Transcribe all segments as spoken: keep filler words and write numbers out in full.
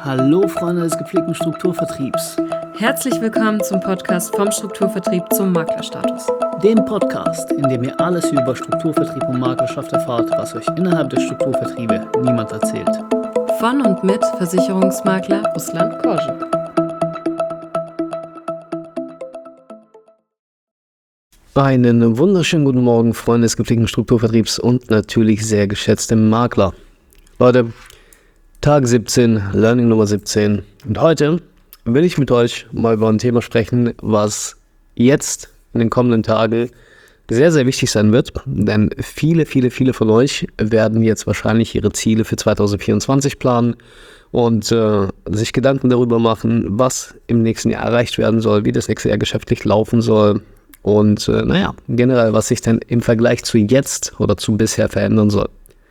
Hallo Freunde des gepflegten Strukturvertriebs. Herzlich willkommen zum Podcast vom Strukturvertrieb zum Maklerstatus. Dem Podcast, in dem ihr alles über Strukturvertrieb und Maklerschaft erfahrt, was euch innerhalb der Strukturvertriebe niemand erzählt. Von und mit Versicherungsmakler Ruslan Korschen. Einen wunderschönen guten Morgen, Freunde des gepflegten Strukturvertriebs und natürlich sehr geschätzte Makler. Leute, Tag siebzehn, Learning Nummer siebzehn. Und heute will ich mit euch mal über ein Thema sprechen, was jetzt in den kommenden Tagen sehr, sehr wichtig sein wird. Denn viele, viele, viele von euch werden jetzt wahrscheinlich ihre Ziele für zwanzig vierundzwanzig planen und äh, sich Gedanken darüber machen, was im nächsten Jahr erreicht werden soll, wie das nächste Jahr geschäftlich laufen soll. Und äh, naja, generell, was sich denn im Vergleich zu jetzt oder zu bisher verändern soll.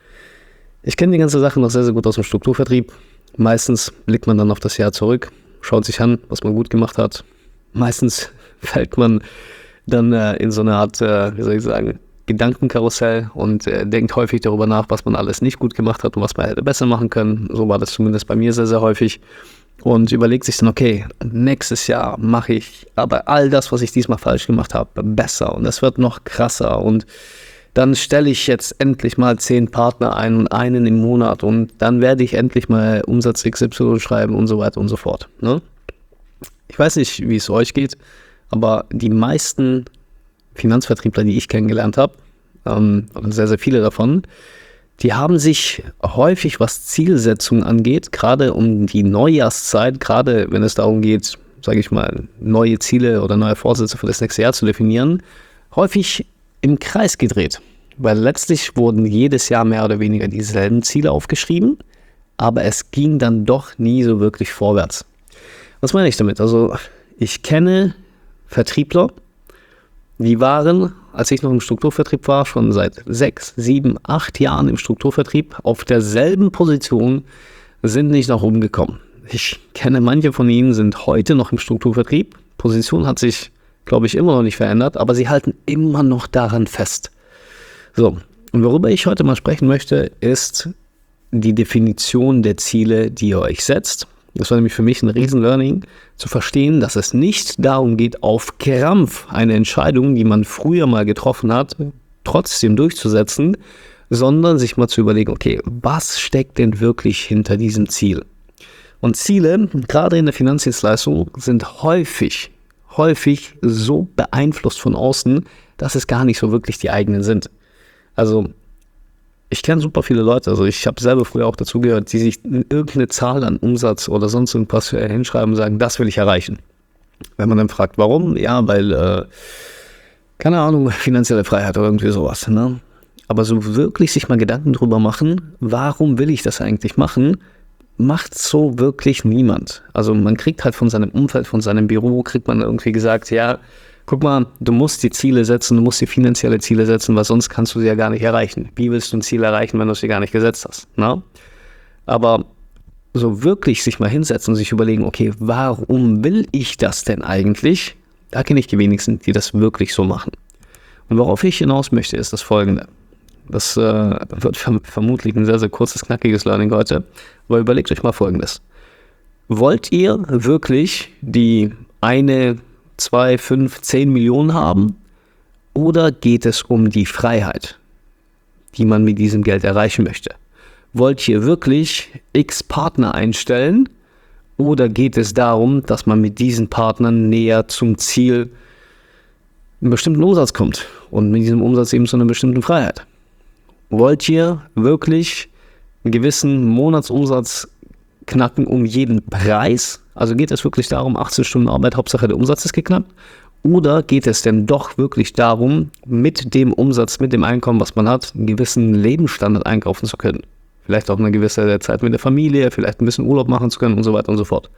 Ich kenne die ganze Sache noch sehr, sehr gut aus dem Strukturvertrieb. Meistens blickt man dann auf das Jahr zurück, schaut sich an, was man gut gemacht hat. Meistens fällt man dann äh, in so eine Art, äh, wie soll ich sagen, Gedankenkarussell und äh, denkt häufig darüber nach, was man alles nicht gut gemacht hat und was man hätte besser machen können. So war das zumindest bei mir sehr, sehr häufig. Und überlegt sich dann, okay, nächstes Jahr mache ich aber all das, was ich diesmal falsch gemacht habe, besser und es wird noch krasser und dann stelle ich jetzt endlich mal zehn Partner ein und einen im Monat und dann werde ich endlich mal Umsatz X Y schreiben und so weiter und so fort. Ne? Ich weiß nicht, wie es euch geht, aber die meisten Finanzvertriebler, die ich kennengelernt habe, ähm, und sehr, sehr viele davon, die haben sich häufig, was Zielsetzung angeht, gerade um die Neujahrszeit, gerade wenn es darum geht, sage ich mal, neue Ziele oder neue Vorsätze für das nächste Jahr zu definieren, häufig im Kreis gedreht. Weil letztlich wurden jedes Jahr mehr oder weniger dieselben Ziele aufgeschrieben, aber es ging dann doch nie so wirklich vorwärts. Was meine ich damit? Also ich kenne Vertriebler, die waren, als ich noch im Strukturvertrieb war, schon seit sechs, sieben, acht Jahren im Strukturvertrieb auf derselben Position, sind nicht nach oben gekommen. Ich kenne manche von ihnen, sind heute noch im Strukturvertrieb. Position hat sich, glaube ich, immer noch nicht verändert, aber sie halten immer noch daran fest. So, und worüber ich heute mal sprechen möchte, ist die Definition der Ziele, die ihr euch setzt. Das war nämlich für mich ein Riesen-Learning, zu verstehen, dass es nicht darum geht, auf Krampf eine Entscheidung, die man früher mal getroffen hat, trotzdem durchzusetzen, sondern sich mal zu überlegen, okay, was steckt denn wirklich hinter diesem Ziel? Und Ziele, gerade in der Finanzdienstleistung, sind häufig, häufig so beeinflusst von außen, dass es gar nicht so wirklich die eigenen sind. Also ich kenne super viele Leute, also ich habe selber früher auch dazugehört, die sich irgendeine Zahl an Umsatz oder sonst irgendwas hinschreiben und sagen, das will ich erreichen. Wenn man dann fragt, warum? Ja, weil, äh, keine Ahnung, finanzielle Freiheit oder irgendwie sowas. Ne? Aber so wirklich sich mal Gedanken drüber machen, warum will ich das eigentlich machen, macht so wirklich niemand. Also man kriegt halt von seinem Umfeld, von seinem Büro, kriegt man irgendwie gesagt, ja, guck mal, du musst die Ziele setzen, du musst die finanzielle Ziele setzen, weil sonst kannst du sie ja gar nicht erreichen. Wie willst du ein Ziel erreichen, wenn du sie gar nicht gesetzt hast? Na? Aber so wirklich sich mal hinsetzen und sich überlegen, okay, warum will ich das denn eigentlich? Da kenne ich die wenigsten, die das wirklich so machen. Und worauf ich hinaus möchte, ist das Folgende. Das äh, wird verm- vermutlich ein sehr, sehr kurzes, knackiges Learning heute. Aber überlegt euch mal Folgendes. Wollt ihr wirklich die eine zwei, fünf, zehn Millionen haben? Oder geht es um die Freiheit, die man mit diesem Geld erreichen möchte? Wollt ihr wirklich x Partner einstellen? Oder geht es darum, dass man mit diesen Partnern näher zum Ziel einen bestimmten Umsatz kommt und mit diesem Umsatz eben zu einer bestimmten Freiheit? Wollt ihr wirklich einen gewissen Monatsumsatz knacken um jeden Preis? Also geht es wirklich darum, achtzehn Stunden Arbeit, Hauptsache der Umsatz ist geknackt? Oder geht es denn doch wirklich darum, mit dem Umsatz, mit dem Einkommen, was man hat, einen gewissen Lebensstandard einkaufen zu können? Vielleicht auch eine gewisse Zeit mit der Familie, vielleicht ein bisschen Urlaub machen zu können und so weiter und so fort.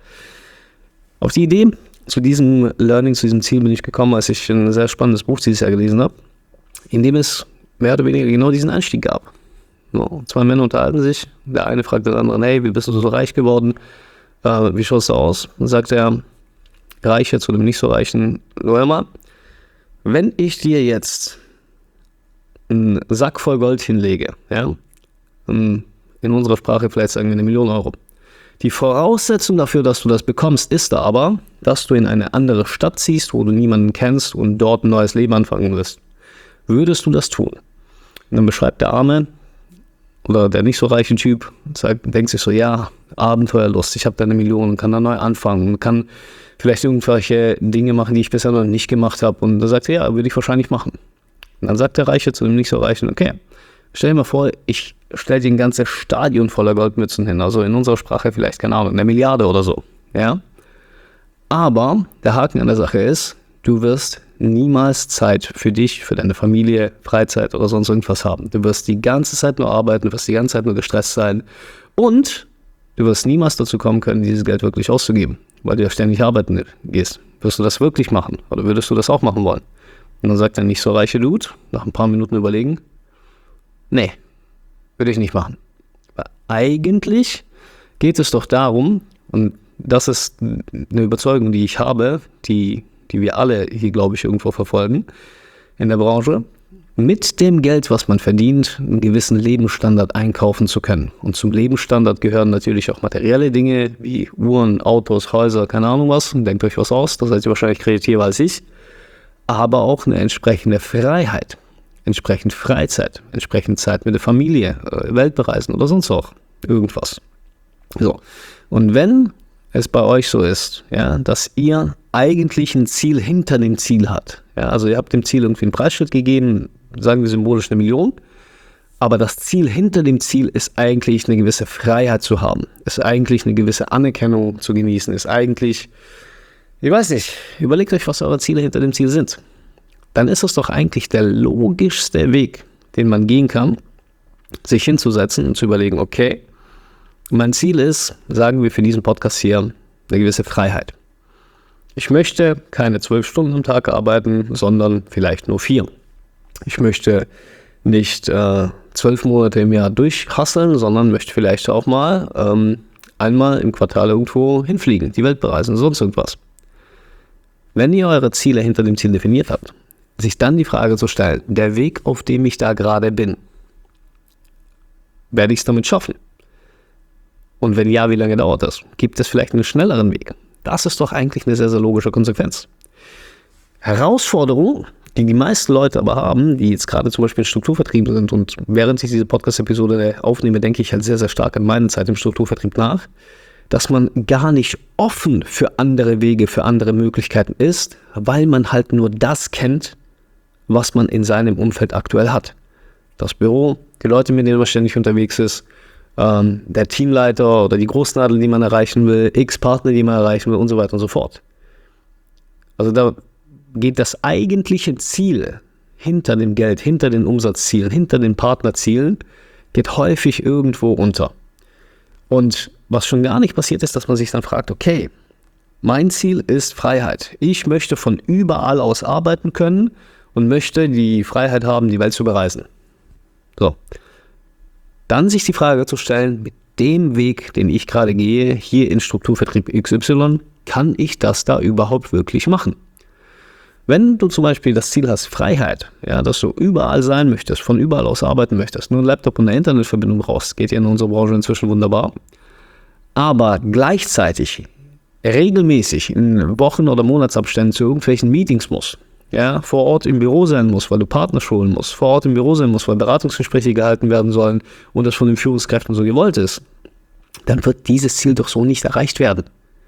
Auf die Idee, zu diesem Learning, zu diesem Ziel bin ich gekommen, als ich ein sehr spannendes Buch dieses Jahr gelesen habe, in dem es mehr oder weniger genau diesen Einstieg gab. So, zwei Männer unterhalten sich, der eine fragt den anderen, hey, wie bist du so reich geworden? Äh, wie schaust du aus? Dann sagt er, reich jetzt oder nicht so reichen, hör mal, wenn ich dir jetzt einen Sack voll Gold hinlege, ja, in unserer Sprache vielleicht sagen wir eine Million Euro, Die Voraussetzung dafür, dass du das bekommst, ist aber, dass du in eine andere Stadt ziehst, wo du niemanden kennst und dort ein neues Leben anfangen wirst. Würdest du das tun? Und dann beschreibt der Arme oder der nicht so reiche Typ, sagt, denkt sich so, ja, Abenteuerlust, ich habe da eine Million und kann da neu anfangen und kann vielleicht irgendwelche Dinge machen, die ich bisher noch nicht gemacht habe. Und dann sagt er, ja, würde ich wahrscheinlich machen. Und dann sagt der Reiche zu dem nicht so Reichen, okay, stell dir mal vor, ich stelle dir ein ganzes Stadion voller Goldmützen hin, also in unserer Sprache vielleicht, keine Ahnung, eine Milliarde oder so, ja. Aber der Haken an der Sache ist, du wirst niemals Zeit für dich, für deine Familie, Freizeit oder sonst irgendwas haben. Du wirst die ganze Zeit nur arbeiten, du wirst die ganze Zeit nur gestresst sein und du wirst niemals dazu kommen können, dieses Geld wirklich auszugeben, weil du ja ständig arbeiten gehst. Wirst du das wirklich machen oder würdest du das auch machen wollen? Und dann sagt der nicht so reiche Dude, nach ein paar Minuten überlegen, nee, würde ich nicht machen. Weil eigentlich geht es doch darum, und das ist eine Überzeugung, die ich habe, die, die wir alle hier, glaube ich, irgendwo verfolgen in der Branche, mit dem Geld, was man verdient, einen gewissen Lebensstandard einkaufen zu können. Und zum Lebensstandard gehören natürlich auch materielle Dinge wie Uhren, Autos, Häuser, keine Ahnung was. Denkt euch was aus, da seid ihr wahrscheinlich kreativer als ich. Aber auch eine entsprechende Freiheit, entsprechend Freizeit, entsprechend Zeit mit der Familie, Weltbereisen oder sonst auch irgendwas. So. Und wenn es bei euch so ist, ja, dass ihr eigentlich ein Ziel hinter dem Ziel habt, ja, also ihr habt dem Ziel irgendwie einen Preisschild gegeben, sagen wir symbolisch eine Million, aber das Ziel hinter dem Ziel ist eigentlich eine gewisse Freiheit zu haben, ist eigentlich eine gewisse Anerkennung zu genießen, ist eigentlich, ich weiß nicht, überlegt euch, was eure Ziele hinter dem Ziel sind. Dann ist es doch eigentlich der logischste Weg, den man gehen kann, sich hinzusetzen und zu überlegen, okay, mein Ziel ist, sagen wir für diesen Podcast hier, eine gewisse Freiheit. Ich möchte keine zwölf Stunden am Tag arbeiten, sondern vielleicht nur vier. Ich möchte nicht äh, zwölf Monate im Jahr durchhasseln, sondern möchte vielleicht auch mal ähm, einmal im Quartal irgendwo hinfliegen, die Welt bereisen, sonst irgendwas. Wenn ihr eure Ziele hinter dem Ziel definiert habt, sich dann die Frage zu stellen, der Weg, auf dem ich da gerade bin, werde ich es damit schaffen? Und wenn ja, wie lange dauert das? Gibt es vielleicht einen schnelleren Weg? Das ist doch eigentlich eine sehr, sehr logische Konsequenz. Herausforderung, die die meisten Leute aber haben, die jetzt gerade zum Beispiel im Strukturvertrieb sind, und während ich diese Podcast-Episode aufnehme, denke ich halt sehr, sehr stark an meine Zeit im Strukturvertrieb nach, dass man gar nicht offen für andere Wege, für andere Möglichkeiten ist, weil man halt nur das kennt, was man in seinem Umfeld aktuell hat. Das Büro, die Leute, mit denen man ständig unterwegs ist, ähm, der Teamleiter oder die Großnadel, die man erreichen will, X-Partner, die man erreichen will und so weiter und so fort. Also da geht das eigentliche Ziel hinter dem Geld, hinter den Umsatzzielen, hinter den Partnerzielen, geht häufig irgendwo unter. Und was schon gar nicht passiert ist, dass man sich dann fragt, okay, mein Ziel ist Freiheit. Ich möchte von überall aus arbeiten können und möchte die Freiheit haben, die Welt zu bereisen. So. Dann sich die Frage zu stellen, mit dem Weg, den ich gerade gehe, hier in Strukturvertrieb X Y, kann ich das da überhaupt wirklich machen? Wenn du zum Beispiel das Ziel hast, Freiheit, ja, dass du überall sein möchtest, von überall aus arbeiten möchtest, nur einen Laptop und eine Internetverbindung brauchst, geht ja in unserer Branche inzwischen wunderbar, aber gleichzeitig regelmäßig in Wochen- oder Monatsabständen zu irgendwelchen Meetings musst, ja, vor Ort im Büro sein musst, weil du Partner schulen musst, vor Ort im Büro sein musst, weil Beratungsgespräche gehalten werden sollen und das von den Führungskräften so gewollt ist, dann wird dieses Ziel doch so nicht erreicht werden.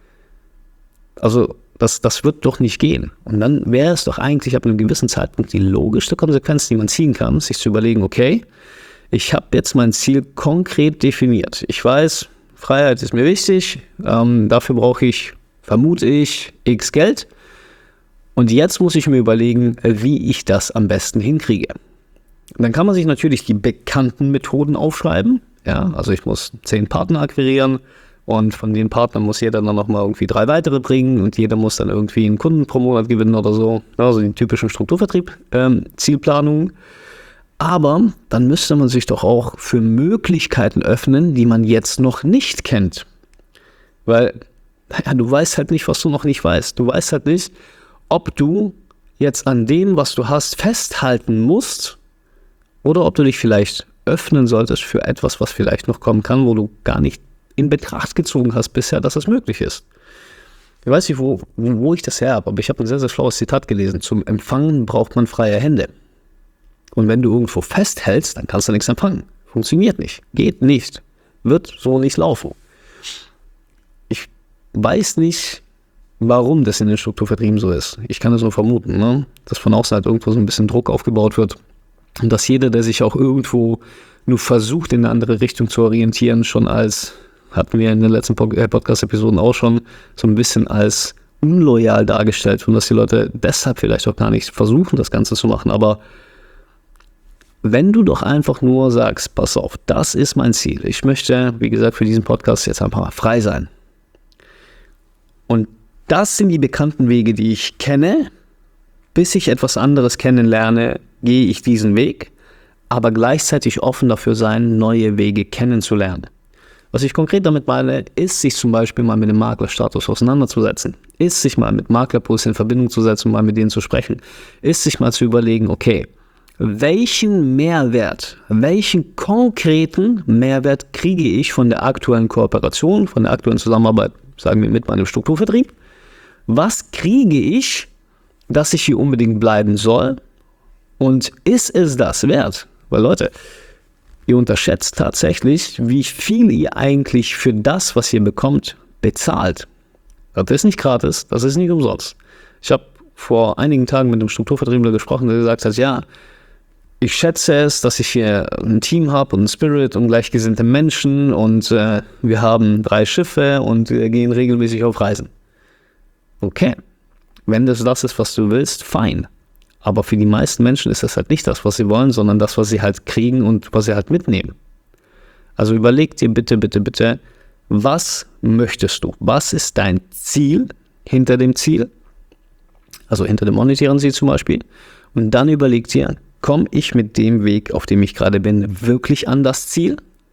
Also das, das wird doch nicht gehen. Und dann wäre es doch eigentlich ab einem gewissen Zeitpunkt die logischste Konsequenz, die man ziehen kann, sich zu überlegen, okay, ich habe jetzt mein Ziel konkret definiert. Ich weiß, Freiheit ist mir wichtig, ähm, dafür brauche ich, vermute ich, x Geld. Und jetzt muss ich mir überlegen, wie ich das am besten hinkriege. Und dann kann man sich natürlich die bekannten Methoden aufschreiben. Ja, also ich muss zehn Partner akquirieren und von den Partnern muss jeder dann nochmal irgendwie drei weitere bringen und jeder muss dann irgendwie einen Kunden pro Monat gewinnen oder so. Also die typischen Strukturvertrieb, ähm, Zielplanungen. Aber dann müsste man sich doch auch für Möglichkeiten öffnen, die man jetzt noch nicht kennt. Weil, naja, du weißt halt nicht, was du noch nicht weißt. Du weißt halt nicht, ob du jetzt an dem, was du hast, festhalten musst oder ob du dich vielleicht öffnen solltest für etwas, was vielleicht noch kommen kann, wo du gar nicht in Betracht gezogen hast bisher, dass es möglich ist. Ich weiß nicht, wo, wo ich das her habe, aber ich habe ein sehr, sehr schlaues Zitat gelesen. Zum Empfangen braucht man freie Hände. Und wenn du irgendwo festhältst, dann kannst du nichts empfangen. Funktioniert nicht. Geht nicht. Wird so nicht laufen. Ich weiß nicht, warum das in den Strukturvertrieben so ist. Ich kann es nur vermuten, ne? Dass von außen halt irgendwo so ein bisschen Druck aufgebaut wird. Und dass jeder, der sich auch irgendwo nur versucht, in eine andere Richtung zu orientieren, schon als, hatten wir in den letzten Podcast-Episoden auch schon, so ein bisschen als unloyal dargestellt und dass die Leute deshalb vielleicht auch gar nicht versuchen, das Ganze zu machen. Aber wenn du doch einfach nur sagst, pass auf, das ist mein Ziel. Ich möchte, wie gesagt, für diesen Podcast jetzt einfach mal frei sein. Und das sind die bekannten Wege, die ich kenne. Bis ich etwas anderes kennenlerne, gehe ich diesen Weg, aber gleichzeitig offen dafür sein, neue Wege kennenzulernen. Was ich konkret damit meine, ist, sich zum Beispiel mal mit dem Maklerstatus auseinanderzusetzen, ist, sich mal mit Maklerpuls in Verbindung zu setzen und mal mit denen zu sprechen, ist, sich mal zu überlegen, okay, welchen Mehrwert, welchen konkreten Mehrwert kriege ich von der aktuellen Kooperation, von der aktuellen Zusammenarbeit, sagen wir mit meinem Strukturvertrieb, was kriege ich, dass ich hier unbedingt bleiben soll und ist es das wert? Weil Leute, ihr unterschätzt tatsächlich, wie viel ihr eigentlich für das, was ihr bekommt, bezahlt. Das ist nicht gratis, das ist nicht umsonst. Ich habe vor einigen Tagen mit einem Strukturvertriebler gesprochen, der gesagt hat, ja, ich schätze es, dass ich hier ein Team habe und einen Spirit und gleichgesinnte Menschen und äh, wir haben drei Schiffe und wir gehen regelmäßig auf Reisen. Okay, wenn das das ist, was du willst, fein. Aber für die meisten Menschen ist das halt nicht das, was sie wollen, sondern das, was sie halt kriegen und was sie halt mitnehmen. Also überleg dir bitte, bitte, bitte, was möchtest du? Was ist dein Ziel hinter dem Ziel? Also hinter dem monetären Ziel zum Beispiel. Und dann überleg dir, komme ich mit dem Weg, auf dem ich gerade bin, wirklich an das Ziel?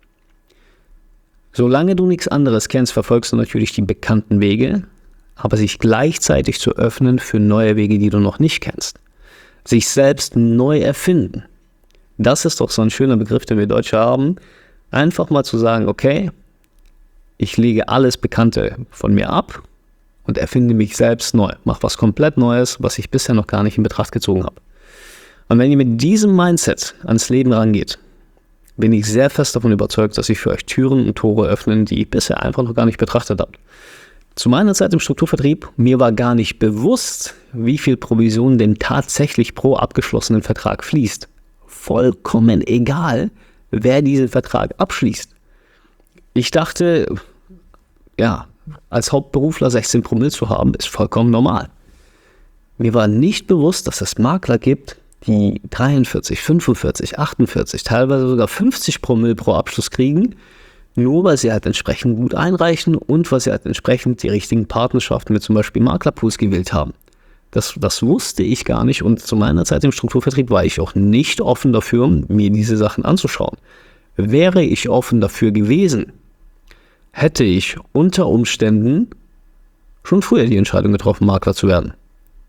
Solange du nichts anderes kennst, verfolgst du natürlich die bekannten Wege, aber sich gleichzeitig zu öffnen für neue Wege, die du noch nicht kennst. Sich selbst neu erfinden. Das ist doch so ein schöner Begriff, den wir Deutsche haben. Einfach mal zu sagen, okay, ich lege alles Bekannte von mir ab und erfinde mich selbst neu. Mach was komplett Neues, was ich bisher noch gar nicht in Betracht gezogen habe. Und wenn ihr mit diesem Mindset ans Leben rangeht, bin ich sehr fest davon überzeugt, dass sich für euch Türen und Tore öffnen, die ihr bisher einfach noch gar nicht betrachtet habt. Zu meiner Zeit im Strukturvertrieb, mir war gar nicht bewusst, wie viel Provision denn tatsächlich pro abgeschlossenen Vertrag fließt. Vollkommen egal, wer diesen Vertrag abschließt. Ich dachte, ja, als Hauptberufler sechzehn Promille zu haben, ist vollkommen normal. Mir war nicht bewusst, dass es Makler gibt, die dreiundvierzig, fünfundvierzig, achtundvierzig, teilweise sogar fünfzig Promille pro Abschluss kriegen, nur weil sie halt entsprechend gut einreichen und weil sie halt entsprechend die richtigen Partnerschaften mit zum Beispiel Maklerpools gewählt haben. Das, das wusste ich gar nicht und zu meiner Zeit im Strukturvertrieb war ich auch nicht offen dafür, mir diese Sachen anzuschauen. Wäre ich offen dafür gewesen, hätte ich unter Umständen schon früher die Entscheidung getroffen, Makler zu werden.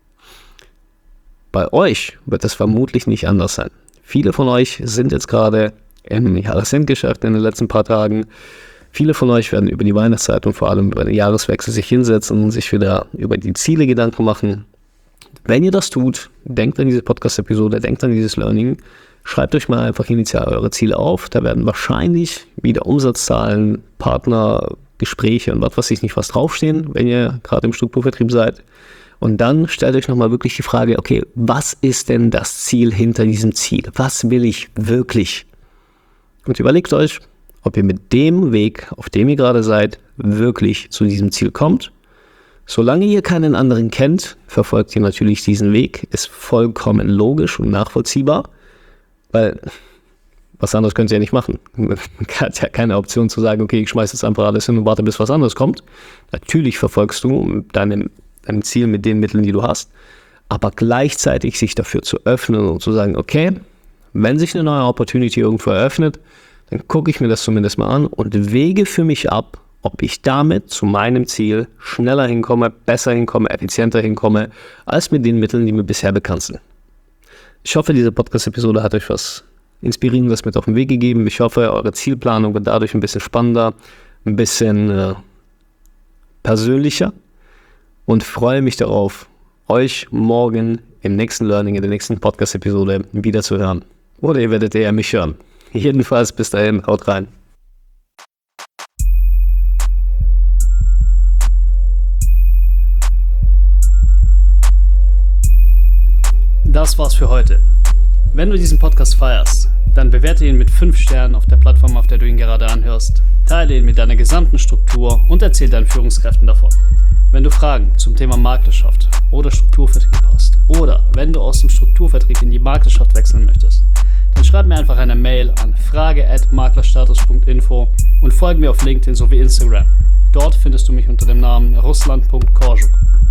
Bei euch wird es vermutlich nicht anders sein. Viele von euch sind jetzt gerade im Jahresendgeschäft in den letzten paar Tagen. Viele von euch werden über die Weihnachtszeit und vor allem über den Jahreswechsel sich hinsetzen und sich wieder über die Ziele Gedanken machen. Wenn ihr das tut, denkt an diese Podcast-Episode, denkt an dieses Learning, schreibt euch mal einfach initial eure Ziele auf. Da werden wahrscheinlich wieder Umsatzzahlen, Partner, Gespräche und was weiß ich nicht was draufstehen, wenn ihr gerade im Strukturvertrieb seid. Und dann stellt euch nochmal wirklich die Frage, okay, was ist denn das Ziel hinter diesem Ziel? Was will ich wirklich? Und überlegt euch, ob ihr mit dem Weg, auf dem ihr gerade seid, wirklich zu diesem Ziel kommt. Solange ihr keinen anderen kennt, verfolgt ihr natürlich diesen Weg. Ist vollkommen logisch und nachvollziehbar, weil was anderes könnt ihr ja nicht machen. Man hat ja keine Option zu sagen, okay, ich schmeiße jetzt einfach alles hin und warte, bis was anderes kommt. Natürlich verfolgst du deinem ein Ziel mit den Mitteln, die du hast, aber gleichzeitig sich dafür zu öffnen und zu sagen, okay, wenn sich eine neue Opportunity irgendwo eröffnet, dann gucke ich mir das zumindest mal an und wege für mich ab, ob ich damit zu meinem Ziel schneller hinkomme, besser hinkomme, effizienter hinkomme, als mit den Mitteln, die mir bisher bekannt sind. Ich hoffe, diese Podcast-Episode hat euch was Inspirierendes mit auf den Weg gegeben. Ich hoffe, eure Zielplanung wird dadurch ein bisschen spannender. ein bisschen äh, persönlicher und freue mich darauf, euch morgen im nächsten Learning, in der nächsten Podcast-Episode wieder zu hören. Oder ihr werdet eher mich hören. Jedenfalls bis dahin, haut rein. Das war's für heute. Wenn du diesen Podcast feierst, dann bewerte ihn mit fünf Sternen auf der Plattform, auf der du ihn gerade anhörst, teile ihn mit deiner gesamten Struktur und erzähl deinen Führungskräften davon. Wenn du Fragen zum Thema Maklerschaft oder Strukturvertrieb hast oder wenn du aus dem Strukturvertrieb in die Maklerschaft wechseln möchtest, dann schreib mir einfach eine Mail an frage at maklerstatus punkt info und folge mir auf LinkedIn sowie Instagram. Dort findest du mich unter dem Namen russland punkt korczuk.